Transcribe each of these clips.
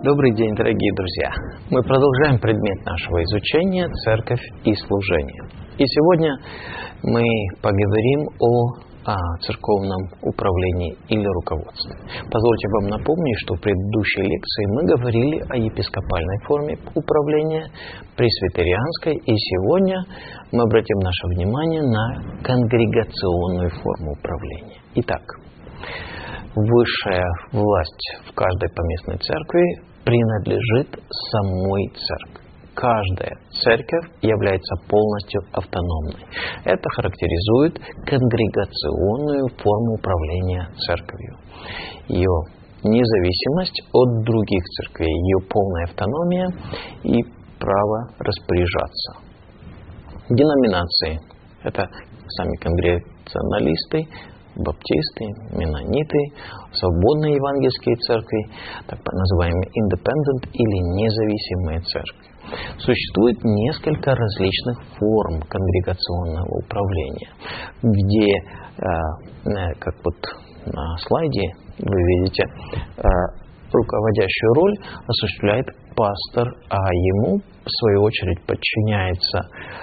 Добрый день, дорогие друзья! Мы продолжаем предмет нашего изучения «Церковь и служение». И сегодня мы поговорим о церковном управлении или руководстве. Позвольте вам напомнить, что в предыдущей лекции мы говорили о епископальной форме управления, пресвитерианской, и сегодня мы обратим наше внимание на конгрегационную форму управления. Итак, высшая власть в каждой поместной церкви принадлежит самой церкви. Каждая церковь является полностью автономной. Это характеризует конгрегационную форму управления церковью. Ее независимость от других церквей, ее полная автономия и право распоряжаться. Деноминации – это сами конгрегационалисты, баптисты, менониты, свободные евангельские церкви, так называемые independent или независимые церкви. Существует несколько различных форм конгрегационного управления, где, как вот на слайде вы видите, руководящую роль осуществляет пастор, а ему, в свою очередь, подчиняется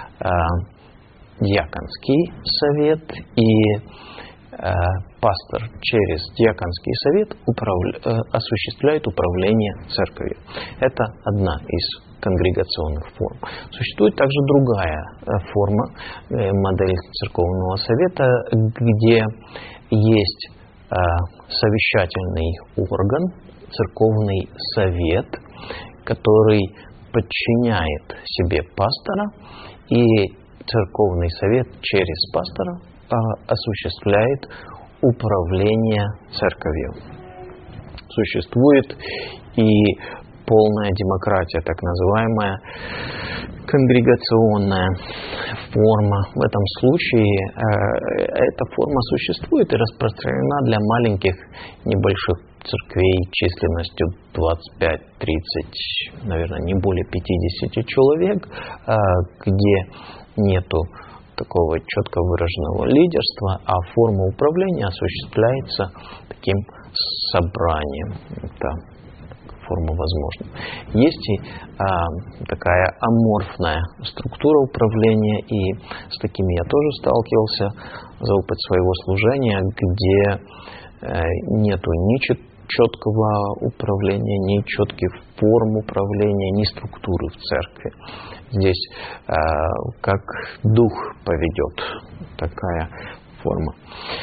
диаконский совет, и пастор через диаконский совет осуществляет управление церковью. Это одна из конгрегационных форм. Существует также другая форма, модель церковного совета, где есть совещательный орган, церковный совет, который подчиняет себе пастора, и церковный совет через пастора осуществляет управление церковью. Существует и полная демократия, так называемая конгрегационная форма. В этом случае эта форма существует и распространена для маленьких небольших церквей численностью 25-30, наверное, не более 50 человек, где нету такого четко выраженного лидерства, а форма управления осуществляется таким собранием. Это форма возможна. Есть и такая аморфная структура управления, и с такими я тоже сталкивался за опыт своего служения, где нету ни четкого управления, ни четких форм управления, ни структуры в церкви. Здесь как дух поведет, такая форма.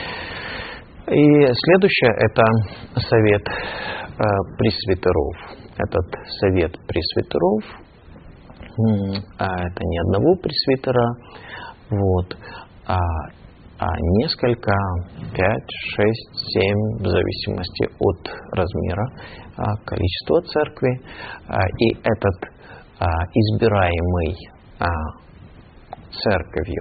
И следующее – это совет пресвитеров. Этот совет пресвитеров – это не одного пресвитера, а несколько, 5, 6, 7, в зависимости от размера, количества церкви. И этот избираемый церковью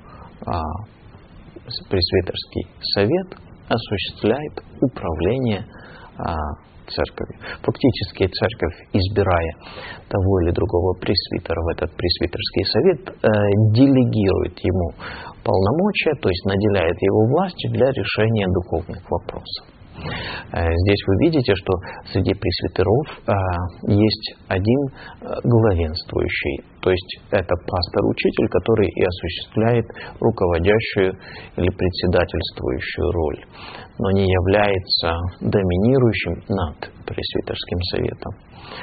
пресвитерский совет осуществляет управление церковью. Фактически церковь, избирая того или другого пресвитера в этот пресвитерский совет, делегирует ему полномочия, то есть наделяет его властью для решения духовных вопросов. Здесь вы видите, что среди пресвитеров есть один главенствующий, то есть это пастор-учитель, который и осуществляет руководящую или председательствующую роль, но не является доминирующим над пресвитерским советом.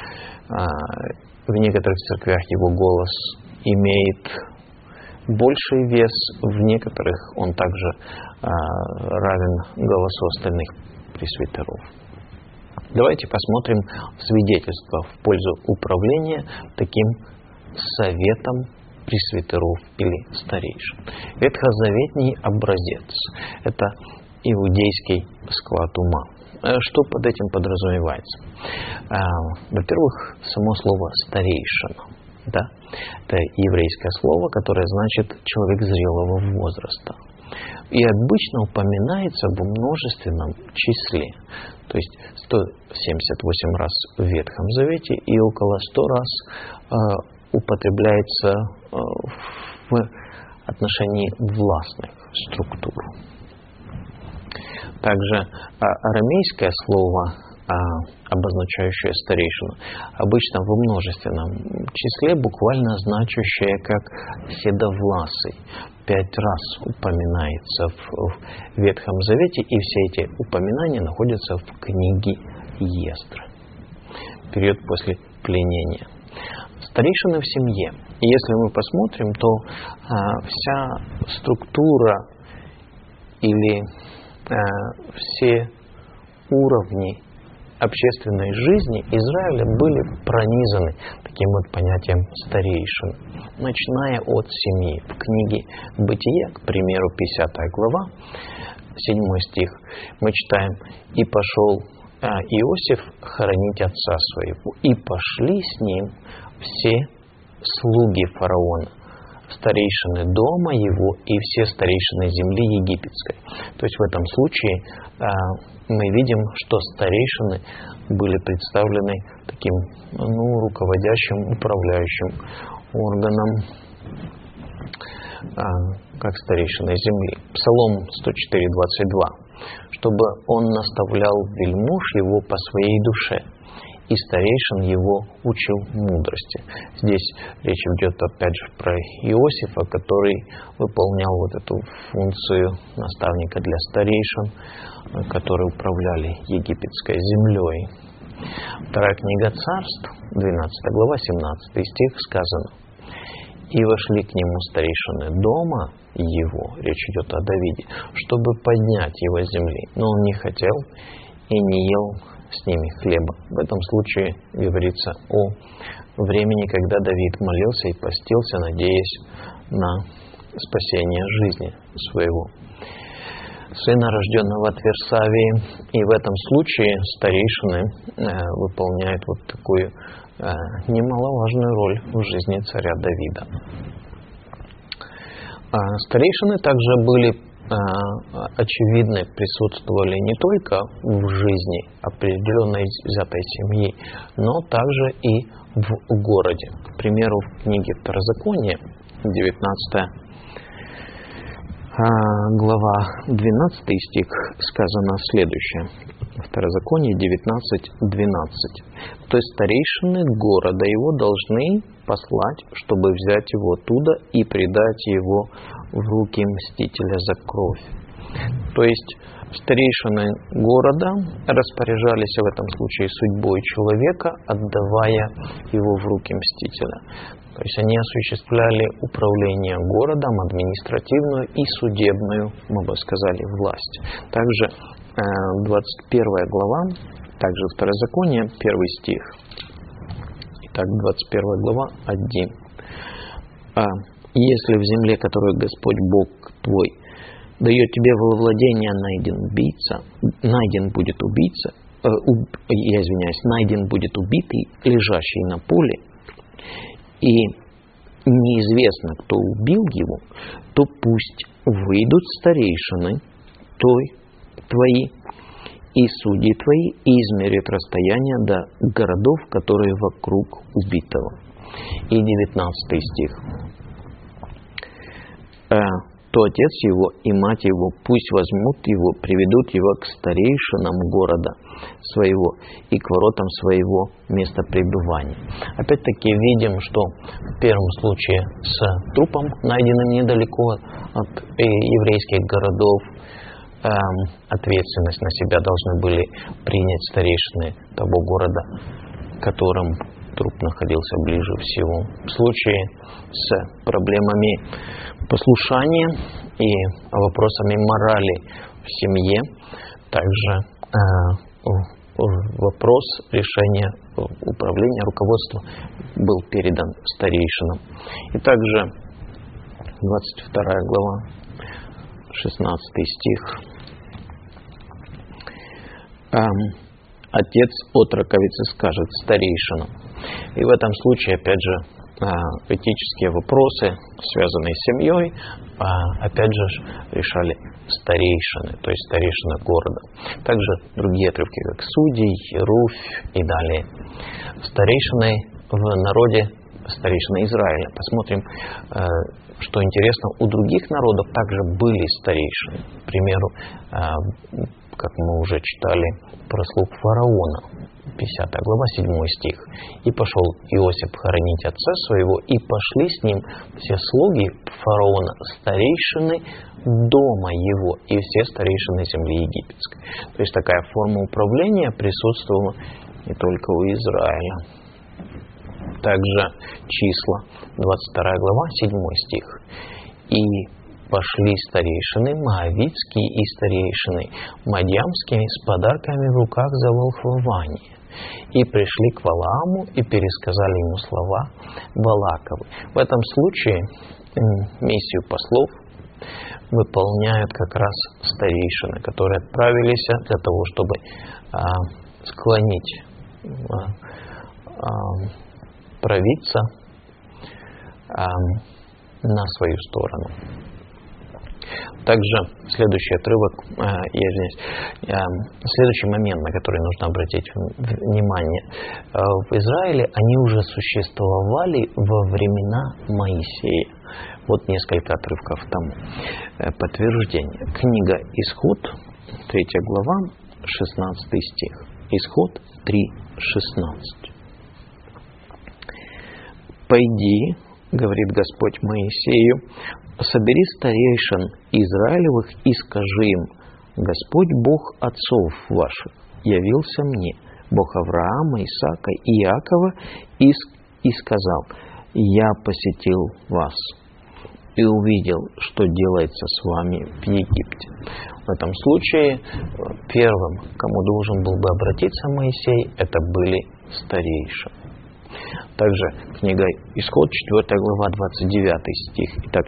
В некоторых церквях его голос имеет больший вес, в некоторых он также равен голосу остальных пресвитеров. Давайте посмотрим свидетельства в пользу управления таким советом пресвитеров или старейшин. Ветхозаветний образец – это иудейский склад ума. Что под этим подразумевается? Во-первых, само слово «старейшина». Да? Это еврейское слово, которое значит «человек зрелого возраста». И обычно упоминается в множественном числе. То есть 178 раз в Ветхом Завете и около 100 раз употребляется в отношении властных структур. Также арамейское слово обозначающее старейшину. Обычно во множественном числе, буквально значащее как седовласый. 5 раз упоминается в Ветхом Завете, и все эти упоминания находятся в книге Естра. Период после пленения. Старейшины в семье. И если мы посмотрим, то вся структура или все уровни общественной жизни Израиля были пронизаны таким вот понятием старейшин, начиная от семьи. В книге Бытия, к примеру, 50 глава, 7 стих, мы читаем: «И пошел Иосиф хоронить отца своего, и пошли с ним все слуги фараона, старейшины дома его и все старейшины земли египетской». То есть в этом случае мы видим, что старейшины были представлены таким руководящим, управляющим органом, как старейшины земли. Псалом 104:22. «Чтобы он наставлял вельмож его по своей душе, и старейшин его учил мудрости». Здесь речь идет опять же про Иосифа, который выполнял вот эту функцию наставника для старейшин, которые управляли египетской землей. Вторая книга Царств, 12 глава, 17 стих, сказано: «И вошли к нему старейшины дома его», речь идет о Давиде, «чтобы поднять его с земли. Но он не хотел и не ел с ними хлеба». В этом случае говорится о времени, когда Давид молился и постился, надеясь на спасение жизни своего сына, рожденного от Версавии. И в этом случае старейшины выполняют вот такую немаловажную роль в жизни царя Давида. Старейшины также были очевидно присутствовали не только в жизни определенной взятой семьи, но также и в городе. К примеру, в книге Второзакония, 19 глава, 12 стих, сказано следующее. Второзаконие 19:12. «То есть старейшины города его должны послать, чтобы взять его оттуда и предать его в руки мстителя за кровь». То есть старейшины города распоряжались в этом случае судьбой человека, отдавая его в руки мстителя. То есть они осуществляли управление городом, административную и судебную, мы бы сказали, власть. Также 21 глава, также Второзаконие, 1 стих. Итак, 21 глава, 1. «Если в земле, которую Господь Бог твой дает тебе во владение, найден будет убитый, лежащий на поле, и неизвестно, кто убил его, то пусть выйдут старейшины твои и судьи твои, и измерят расстояние до городов, которые вокруг убитого». И 19 стих. «То отец его и мать его пусть возьмут его, приведут его к старейшинам города своего и к воротам своего места пребывания». Опять-таки видим, что в первом случае с трупом, найденным недалеко от еврейских городов, ответственность на себя должны были принять старейшины того города, которым труп находился ближе всего. В случае с проблемами послушания и вопросами морали в семье, также вопрос решения управления, руководства был передан старейшинам. И также 22 глава, 16 стих. «Отец отроковицы скажет старейшинам». И в этом случае, опять же, этические вопросы, связанные с семьей, опять же, решали старейшины, то есть старейшины города. Также другие отрывки, как Судей, Руфь и далее. Старейшины в народе старейшины Израиля. Посмотрим, что интересно, у других народов также были старейшины. К примеру, как мы уже читали про слуг фараона, 50 глава, 7 стих. «И пошел Иосиф хоронить отца своего, и пошли с ним все слуги фараона, старейшины дома его, и все старейшины земли египетской». То есть такая форма управления присутствовала не только у Израиля. Также числа, 22 глава, 7 стих. «И пошли старейшины моавитские и старейшины мадьямские с подарками в руках за волхвование. И пришли к Валааму и пересказали ему слова Балаковы». В этом случае миссию послов выполняют как раз старейшины, которые отправились для того, чтобы склонить провидца на свою сторону. Также следующий отрывок, следующий момент, на который нужно обратить внимание. В Израиле они уже существовали во времена Моисея. Вот несколько отрывков тому подтверждение. Книга Исход, 3 глава, 16 стих. Исход 3:16. «Пойди, — говорит Господь Моисею, — собери старейшин Израилевых и скажи им: Господь Бог отцов ваших явился мне, Бог Авраама, Исаака и Иакова, и сказал: я посетил вас и увидел, что делается с вами в Египте». В этом случае первым, к кому должен был бы обратиться Моисей, это были старейшины. Также книга Исход, 4 глава, 29 стих. Итак,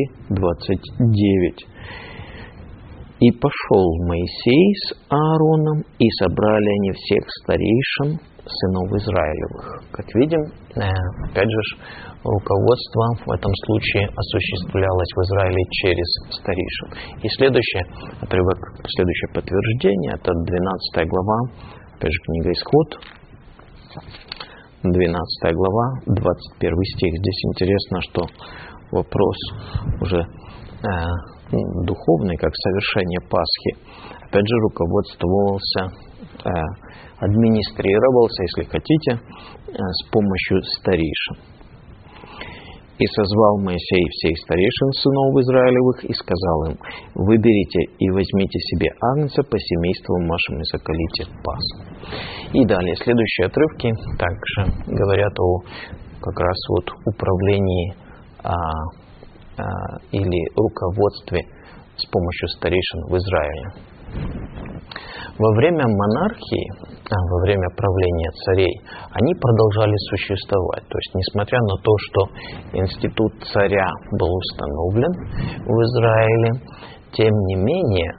4:29. «И пошел Моисей с Аароном, и собрали они всех старейшин сынов Израилевых». Как видим, опять же, руководство в этом случае осуществлялось в Израиле через старейшин. И следующий отрывок, следующее подтверждение, это 12 глава, опять же, книга Исход, 12 глава, 21 стих. Здесь интересно, что вопрос уже духовный, как совершение Пасхи, опять же, руководствовался, администрировался, если хотите, с помощью старейшин. «И созвал Моисей всех старейшин сынов Израилевых и сказал им: выберите и возьмите себе агнца по семействам вашим и заколите Пасху». И далее, следующие отрывки также говорят о как раз вот управлении или руководстве с помощью старейшин в Израиле. Во время монархии, во время правления царей, они продолжали существовать. То есть, несмотря на то, что институт царя был установлен в Израиле, тем не менее,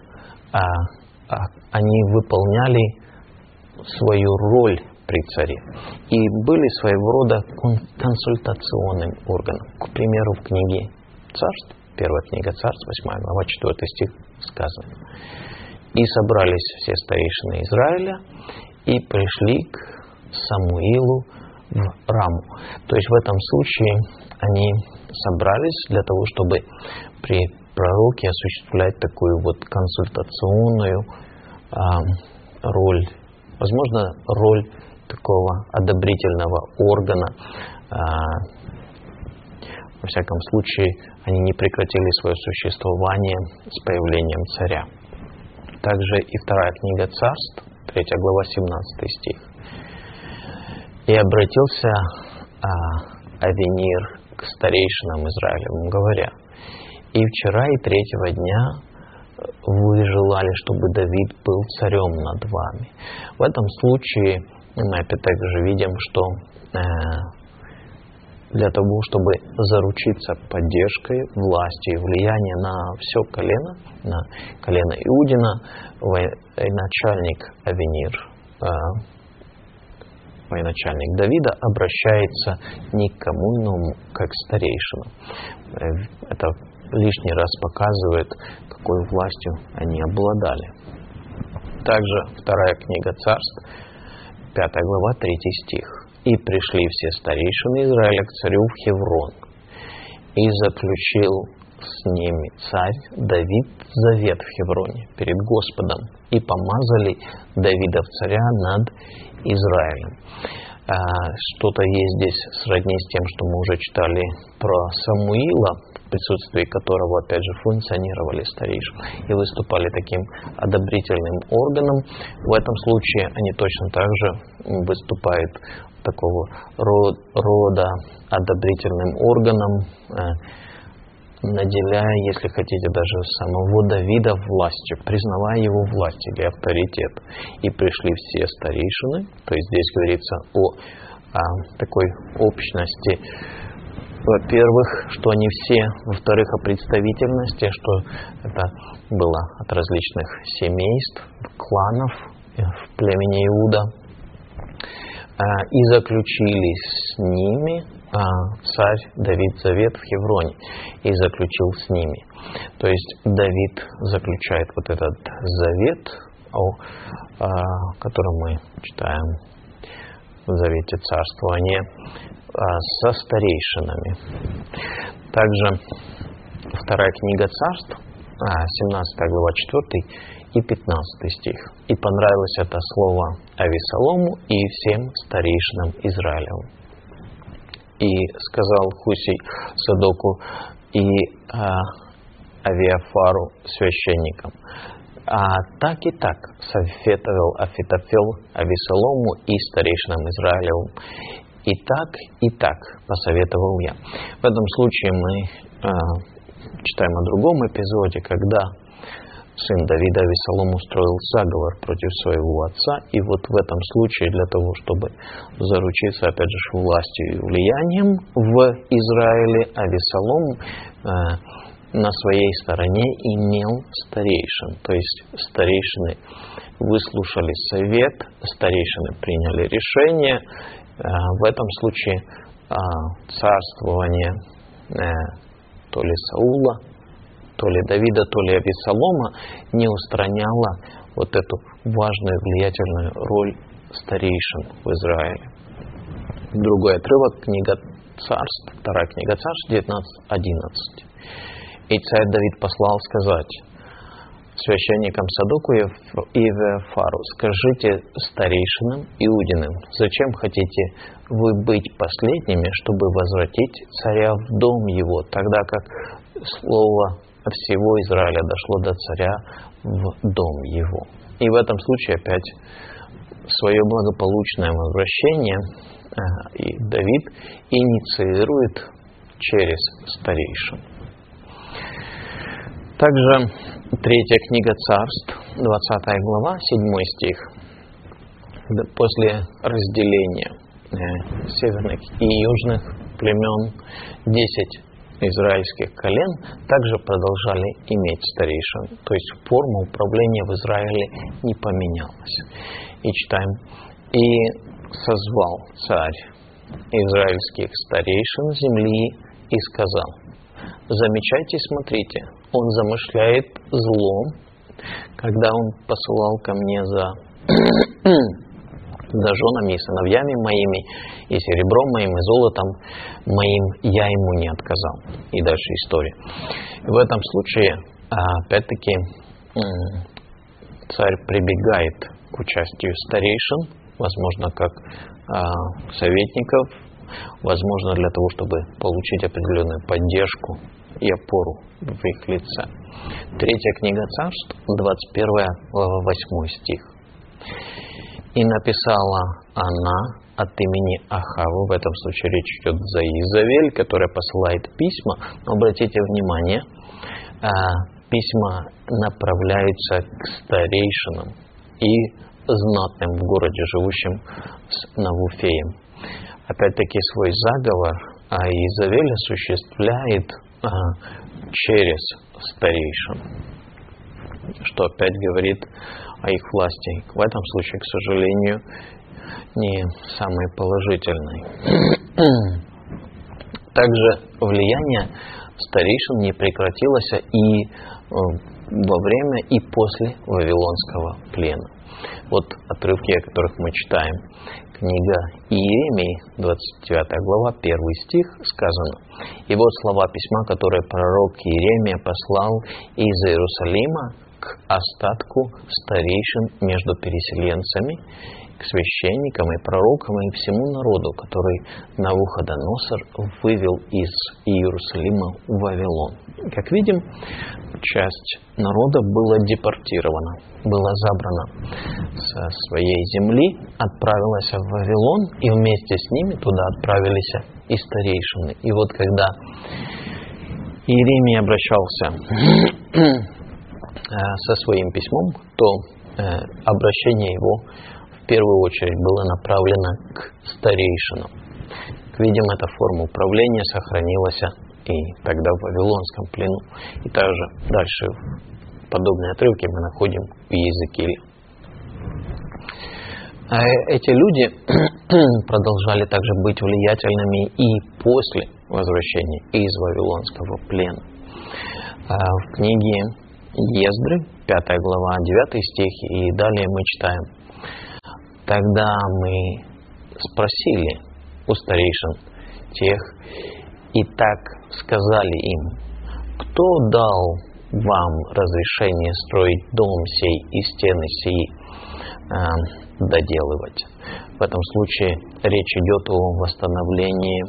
они выполняли свою роль при царе и были своего рода консультационным органом. К примеру, в книге Царств, первая книга Царств, 8 глава, 4 стих сказано: «И собрались все старейшины Израиля и пришли к Самуилу в Раму». То есть в этом случае они собрались для того, чтобы при пророке осуществлять такую вот консультационную роль, возможно, роль такого одобрительного органа. Во всяком случае, они не прекратили свое существование с появлением царя. Также и вторая книга Царств, 3 глава, 17 стих. «И обратился Авенир к старейшинам Израилевым, говоря: и вчера, и третьего дня вы желали, чтобы Давид был царем над вами». В этом случае мы опять же видим, что для того, чтобы заручиться поддержкой, властью и влиянием на все колено, на колено Иудина, военачальник Авенир, военачальник Давида, обращается не к кому иному, как к старейшинам. Это лишний раз показывает, какой властью они обладали. Также вторая книга Царств, 5 глава, 3 стих. И пришли все старейшины Израиля к царю в Хеврон. И заключил с ними царь Давид завет в Хевроне перед Господом. И помазали Давида в царя над Израилем. Что-то есть здесь сродни с тем, что мы уже читали про Самуила, в присутствии которого, опять же, функционировали старейшины и выступали таким одобрительным органом. В этом случае они точно так же выступают такого рода одобрительным органом, наделяя, если хотите, даже самого Давида властью, признавая его власть или авторитет. И пришли все старейшины, то есть здесь говорится о такой общности, во-первых, что они все, во-вторых, о представительности, что это было от различных семейств, кланов в племени Иуда, и заключили с ними царь Давид завет в Хевроне, и заключил с ними. То есть Давид заключает вот этот завет, о котором мы читаем в завете царствования, со старейшинами. Также вторая книга царств, 17 глава 4 и 15 стих. «И понравилось это слово Авесолому и всем старейшинам Израилевым. И сказал Хусей Садоку и Авиафару священникам: так и так советовал Ахитофел Авесолому и старейшинам Израилевым. И так посоветовал я». В этом случае мы читаем о другом эпизоде, когда сын Давида Авесолом устроил заговор против своего отца, и вот в этом случае для того, чтобы заручиться, опять же, властью и влиянием в Израиле, Авесолом на своей стороне имел старейшин. То есть старейшины выслушали совет, старейшины приняли решение. В этом случае царствование то ли Саула, то ли Давида, то ли Авесолома не устраняло вот эту важную, влиятельную роль старейшин в Израиле. Другой отрывок, книга Царств, вторая книга Царств, 19:11. «И царь Давид послал сказать священникам Садоку и Веофару: скажите старейшинам Иудиным, зачем хотите вы быть последними, чтобы возвратить царя в дом его, тогда как слово всего Израиля дошло до царя в дом его». И в этом случае опять свое благополучное возвращение и Давид инициирует через старейшин. Также третья книга Царств, 20 глава, 7 стих. После разделения северных и южных племен 10 израильских колен также продолжали иметь старейшин. То есть форма управления в Израиле не поменялась. И читаем: «И созвал царь израильских старейшин земли и сказал: замечайте, смотрите, он замышляет злом, когда он посылал ко мне за женами и сыновьями моими, и серебром моим, и золотом моим, я ему не отказал». И дальше история. В этом случае, опять-таки, царь прибегает к участию старейшин, возможно, как советников, возможно, для того, чтобы получить определенную поддержку и опору в их лице. Третья книга Царств, 21 глава, 8 стих. «И написала она от имени Ахава», в этом случае речь идет за Иезавель, которая посылает письма, но обратите внимание, письма направляются к старейшинам и знатным в городе, живущим с Навуфеем. Опять-таки свой заговор Иезавель осуществляет через старейшин, что опять говорит о их власти. В этом случае, к сожалению, не самый положительный. Также влияние старейшин не прекратилось и во время, и после Вавилонского плена. Вот отрывки, о которых мы читаем. Книга Иеремии, 29 глава, 1 стих, сказано: «И вот слова письма, которые пророк Иеремия послал из Иерусалима к остатку старейшин между переселенцами, к священникам и пророкам и всему народу, который Навуходоносор вывел из Иерусалима в Вавилон». Как видим, часть народа была депортирована, была забрана со своей земли, отправилась в Вавилон, и вместе с ними туда отправились и старейшины. И вот когда Иеремия обращался со своим письмом, то обращение его в первую очередь было направлено к старейшинам. Как видим, эта форма управления сохранилась и тогда в Вавилонском плену. И также дальше подобные отрывки мы находим в Иезекииле. Эти люди продолжали также быть влиятельными и после возвращения из Вавилонского плена. В книге Ездры, 5 глава, 9 стих, и далее мы читаем: «Тогда мы спросили у старейшин тех, и так сказали им: кто дал вам разрешение строить дом сей и стены сии доделывать?» В этом случае речь идет о восстановлении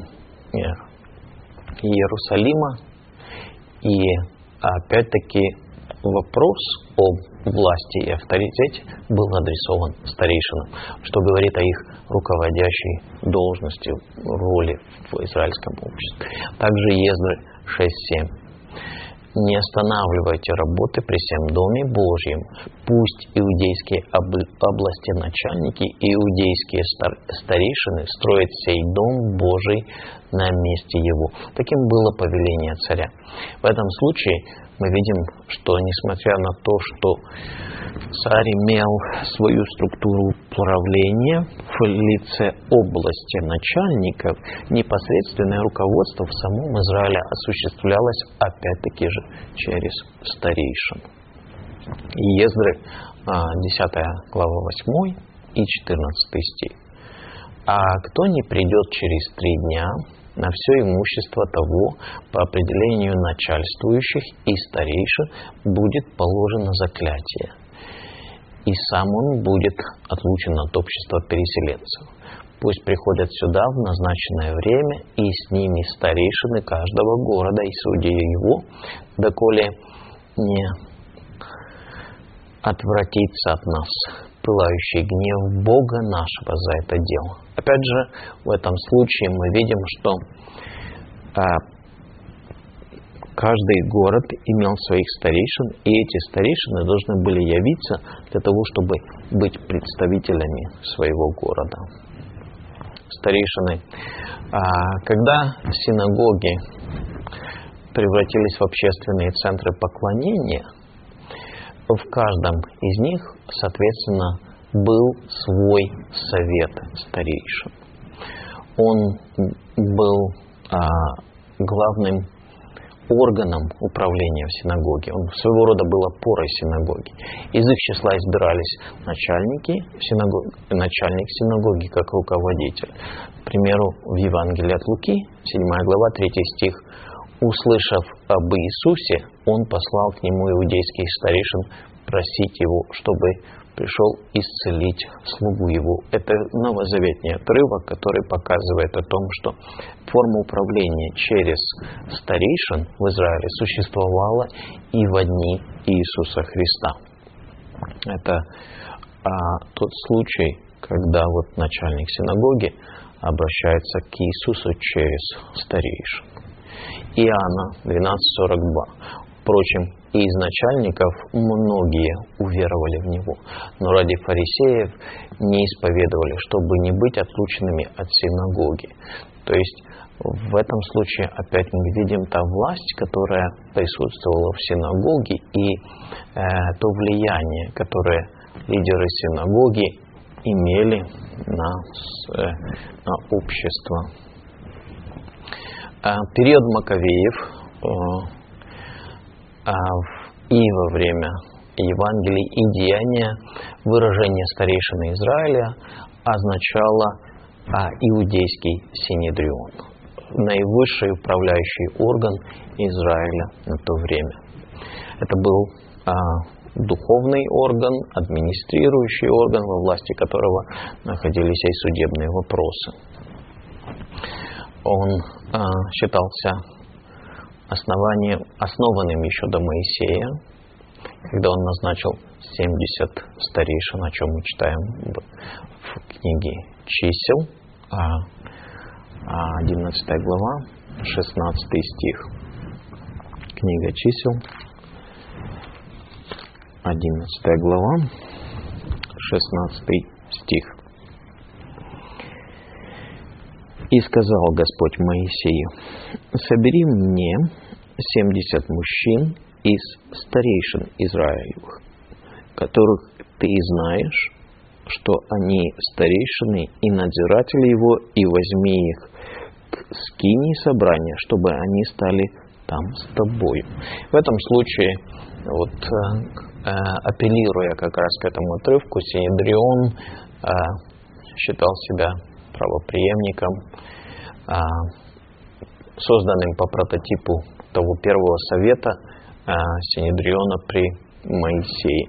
Иерусалима, и опять-таки вопрос о власти и авторитете был адресован старейшинам, что говорит о их руководящей должности, роли в израильском обществе. Также Ездры 6:7. «Не останавливайте работы при всем доме Божьем, пусть иудейские области начальники и иудейские старейшины строят сей дом Божий на месте его». Таким было повеление царя. В этом случае мы видим, что несмотря на то, что царь имел свою структуру управления в лице области начальников, непосредственное руководство в самом Израиле осуществлялось опять-таки же через старейшин. Ездры, 10 глава, 8 и 14 стих. «А кто не придет через 3 дня, на все имущество того по определению начальствующих и старейшин будет положено заклятие, и сам он будет отлучен от общества переселенцев. Пусть приходят сюда в назначенное время, и с ними старейшины каждого города и судьи его, доколе не отвратится от нас пылающий гнев Бога нашего за это дело». Опять же, в этом случае мы видим, что каждый город имел своих старейшин, и эти старейшины должны были явиться для того, чтобы быть представителями своего города. Старейшины, когда синагоги превратились в общественные центры поклонения, в каждом из них, соответственно, был свой совет старейшин. Он был главным органом управления в синагоге. Он своего рода был опорой синагоги. Из их числа избирались начальник синагоги как руководитель. К примеру, в Евангелии от Луки, 7 глава, 3 стих: «Услышав об Иисусе, он послал к нему иудейских старейшин просить его, чтобы пришел исцелить слугу его». Это новозаветний отрывок, который показывает о том, что форма управления через старейшин в Израиле существовала и во дни Иисуса Христа. Это тот случай, когда вот начальник синагоги обращается к Иисусу через старейшин. Иоанна 12:42. «Впрочем, и из начальников многие уверовали в Него, но ради фарисеев не исповедовали, чтобы не быть отлученными от синагоги». То есть в этом случае опять мы видим та власть, которая присутствовала в синагоге, и то влияние, которое лидеры синагоги имели на общество. Период Маковеев и во время Евангелий и деяния выражение старейшины Израиля означало иудейский синедрион, наивысший управляющий орган Израиля на то время. Это был духовный орган, администрирующий орган, во власти которого находились и судебные вопросы. Он считался основанным еще до Моисея, когда он назначил 70 старейшин, о чем мы читаем в книге «Чисел», 11 глава, 16 стих. Книга «Чисел», 11 глава, 16 стих. «И сказал Господь Моисею: собери мне 70 мужчин из старейшин Израилевых, которых ты знаешь, что они старейшины и надзиратели его, и возьми их к скинии собрания, чтобы они стали там с тобою». В этом случае, апеллируя как раз к этому отрывку, Синедрион считал себя правопреемником, созданным по прототипу того первого совета Синедриона при Моисее.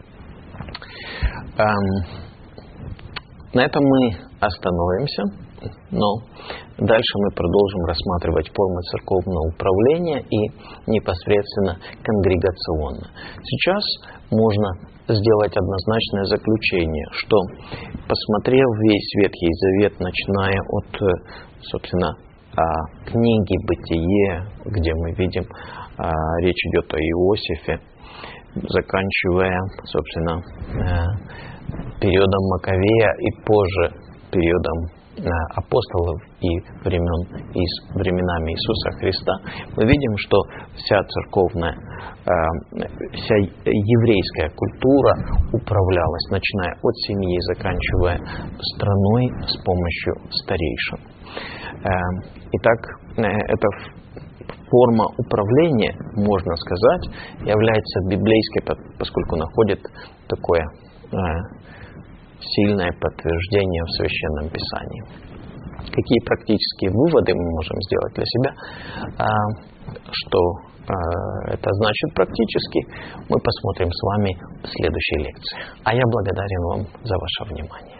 На этом мы остановимся, но дальше мы продолжим рассматривать формы церковного управления и непосредственно конгрегационно. Сейчас можно сделать однозначное заключение, что, посмотрев весь Ветхий Завет, начиная от, собственно, книги «Бытие», где мы видим, речь идет о Иосифе, заканчивая, собственно, периодом Маковея и позже периодом апостолов и временами Иисуса Христа, мы видим, что вся церковная, вся еврейская культура управлялась, начиная от семьи, заканчивая страной с помощью старейшин. Итак, эта форма управления, можно сказать, является библейской, поскольку находит такое сильное подтверждение в Священном Писании. Какие практические выводы мы можем сделать для себя? Что это значит практически, мы посмотрим с вами в следующей лекции. А я благодарен вам за ваше внимание.